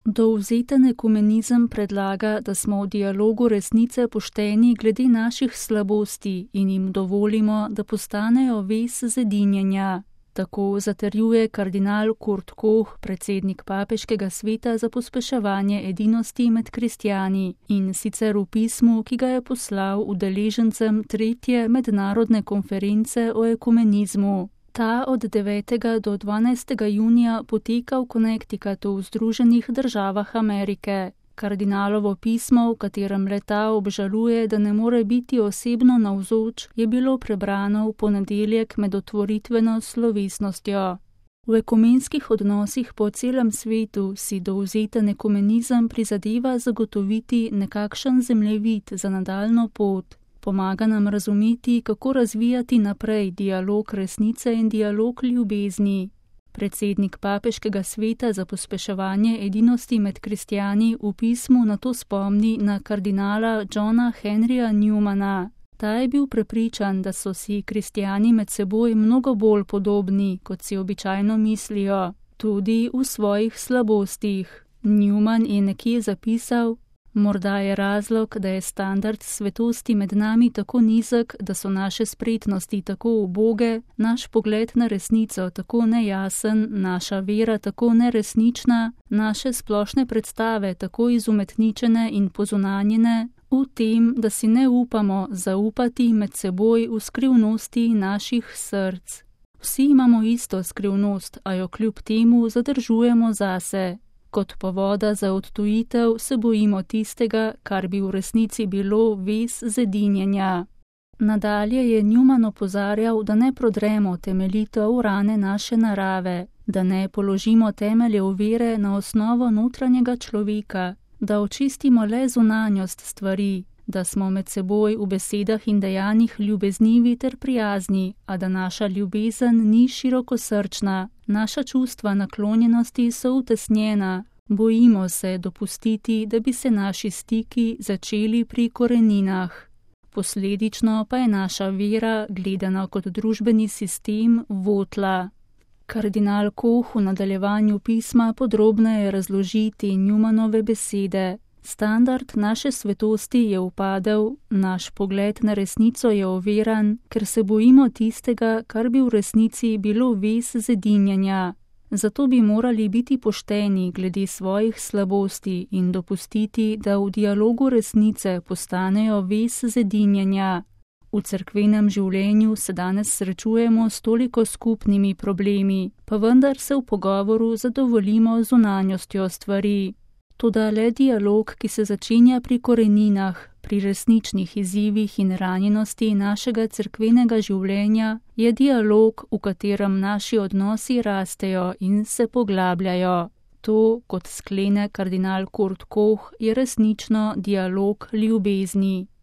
Dovzeten ekumenizem predlaga, da smo v dialogu resnice pošteni glede naših slabosti in jim dovolimo, da postanejo vez zedinjenja. Tako zatrjuje kardinal Kurt Koch, predsednik Papeškega sveta za pospeševanje edinosti med kristjani, in sicer v pismu, ki ga je poslal udeležencem 3. mednarodne konference o ekumenizmu. Ta od 9. do 12. junija poteka v Connecticutu v Združenih državah Amerike. Kardinalovo pismo, v katerem le-ta obžaluje, da ne more biti osebno navzoč, je bilo prebrano v ponedeljek med otvoritveno slovesnostjo. V ekumenskih odnosih po celem svetu si dovzeten ekumenizem prizadeva zagotoviti nekakšen zemljevid za nadaljnjo pot. Pomaga nam razumeti, kako razvijati naprej dialog resnice in dialog ljubezni. Predsednik Papeškega sveta za pospeševanje edinosti med kristjani v pismu na to spomni na kardinala Johna Henryja Newmana. Ta je bil prepričan, da so si kristjani med seboj mnogo bolj podobni, kot si običajno mislijo, tudi v svojih slabostih. Newman je nekje zapisal: Morda je razlog, da je standard svetosti med nami tako nizek, da so naše spretnosti tako uboge, naš pogled na resnico tako nejasen, naša vera tako neresnična, naše splošne predstave tako izumetničene in pozunanjene, v tem, da si ne upamo zaupati med seboj v skrivnosti naših src. Vsi imamo isto skrivnost, a jo kljub temu zadržujemo zase. Kot povoda za odtujitev se bojimo tistega, kar bi v resnici bilo vez zedinjenja. Nadalje je Newman opozarjal, da ne prodremo temeljito v rane naše narave, da ne položimo temeljev vere na osnovo notranjega človeka, da očistimo le zunanjost stvari, da smo med seboj v besedah in dejanjih ljubeznivi ter prijazni, a da naša ljubezen ni širokosrčna, naša čustva naklonjenosti so utesnjena, bojimo se dopustiti, da bi se naši stiki začeli pri koreninah. Posledično pa je naša vera, gledana kot družbeni sistem, votla. Kardinal Koch v nadaljevanju pisma podrobneje razloži te Newmanove besede. Standard naše svetosti je upadel, naš pogled na resnico je overan, ker se bojimo tistega, kar bi v resnici bilo vez zedinjenja. Zato bi morali biti pošteni glede svojih slabosti in dopustiti, da v dialogu resnice postanejo vez zedinjenja. V cerkvenem življenju se danes srečujemo s toliko skupnimi problemi, pa vendar se v pogovoru zadovoljimo zunanjostjo stvari. Toda le dialog, ki se začenja pri koreninah, pri resničnih izzivih in ranjenosti našega cerkvenega življenja, je dialog, v katerem naši odnosi rastejo in se poglabljajo. To, kot sklene kardinal Kurt Koch, je resnično dialog ljubezni.